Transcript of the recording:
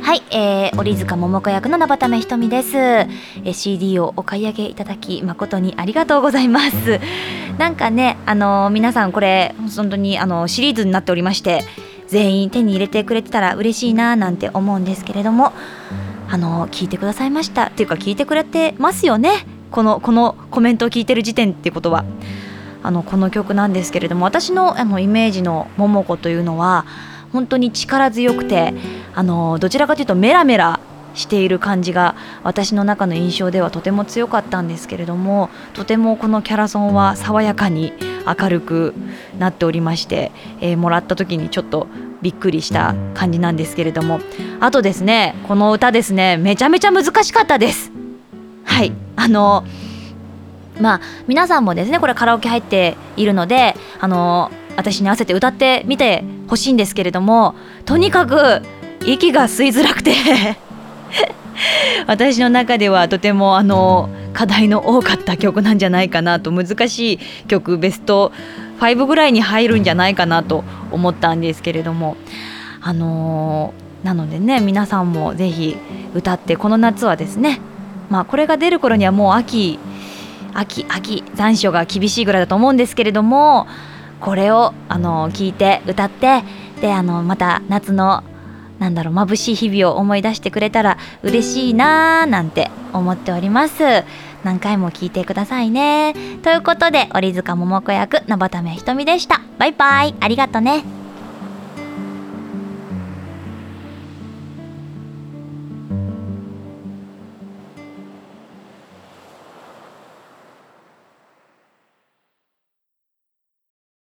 はい、折塚桃子役の生田目ひとみです。CD をお買い上げいただき誠にありがとうございます。なんかね、皆さんこれ本当にシリーズになっておりまして、全員手に入れてくれてたら嬉しいななんて思うんですけれども、聞いてくださいましたっていうか、聞いてくれてますよね、このコメントを聞いてる時点ってことは。この曲なんですけれども、私のイメージの桃子というのは本当に力強くて、どちらかというとメラメラしている感じが私の中の印象ではとても強かったんですけれども、とてもこのキャラソンは爽やかに明るくなっておりまして、もらった時にちょっとびっくりした感じなんですけれども、あとですね、この歌ですね、めちゃめちゃ難しかったです。はい、皆さんもですね、これカラオケ入っているので、私に合わせて歌ってみてほしいんですけれども、とにかく息が吸いづらくて私の中ではとても課題の多かった曲なんじゃないかなと、難しい曲ベスト5ぐらいに入るんじゃないかなと思ったんですけれども、なのでね、皆さんもぜひ歌って、この夏はですね、これが出る頃にはもう秋残暑が厳しいぐらいだと思うんですけれども、これを聞いて歌って、でまた夏の眩しい日々を思い出してくれたら嬉しいななんて思っております。何回も聞いてくださいね。ということで、折塚桃子役生田目ひとみでした。バイバイ、ありがとね。